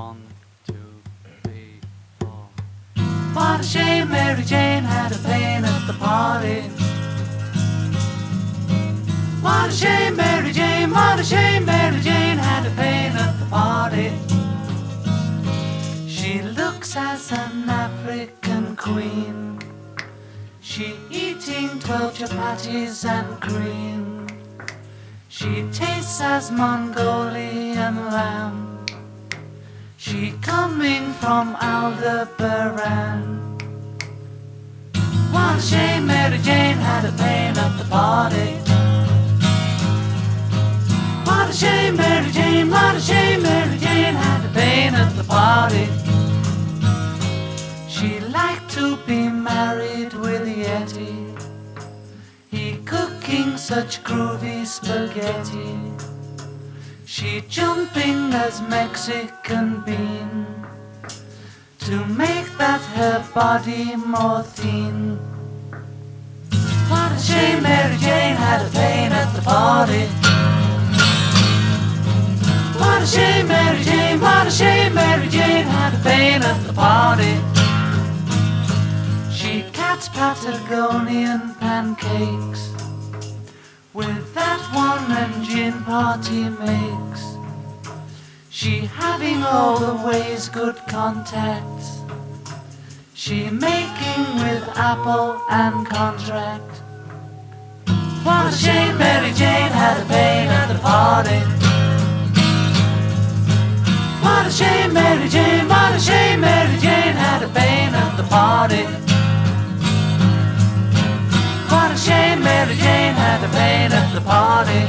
1, 2, 3, 4. What a shame Mary Jane had a pain at the party. What a shame Mary Jane, what a shame Mary Jane had a pain at the party. She looks as an African queen, she eating 12 chapatis and cream. She tastes as Mongolian lamb, she coming from Aldebaran. What a shame Mary Jane had a pain at the party. What a shame Mary Jane, what a shame Mary Jane had a pain at the party. She liked to be married with Yeti, he cooking such groovy spaghetti. She jumping as Mexican bean to make that her body more thin. What a shame Mary Jane had a pain at the party. What a shame Mary Jane, what a shame Mary Jane had a pain at the party. She gets Patagonian pancakes with that one and gin party makes. She having all the ways good contacts, she making with Apple and contract. What a shame Mary Jane had a pain at the party. What a shame Mary Jane, what a shame Mary Jane had a pain at the party. What a shame Mary Jane had a pain at the party.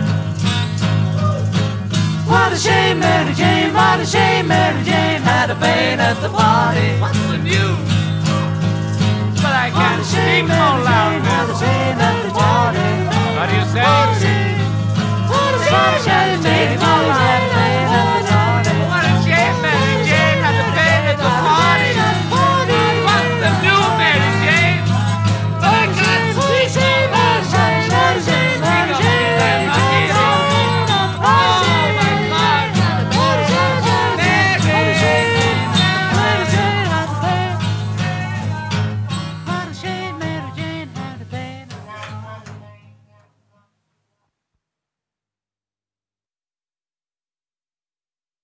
What a shame Mary Jane, what a shame Mary Jane had a pain at the party. What's the news? But I can't speak no louder.